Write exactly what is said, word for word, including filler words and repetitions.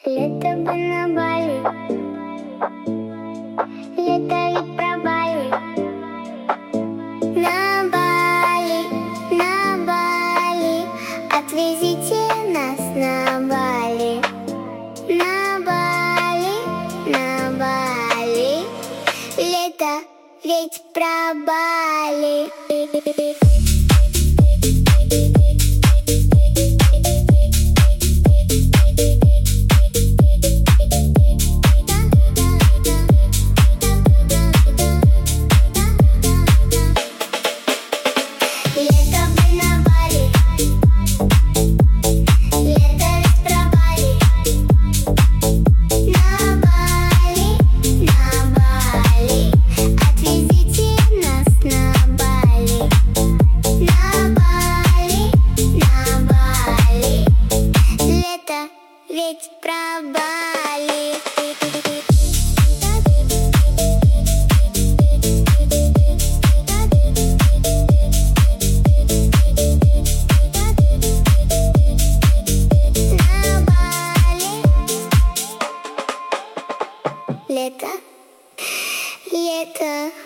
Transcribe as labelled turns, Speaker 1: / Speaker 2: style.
Speaker 1: Лето бы на Бали, лето ведь про Бали. На Бали, на Бали, отвезите нас на Бали. На Бали, на Бали, лето ведь про Бали. Ведь про Бали. На Бали. Лето, лето.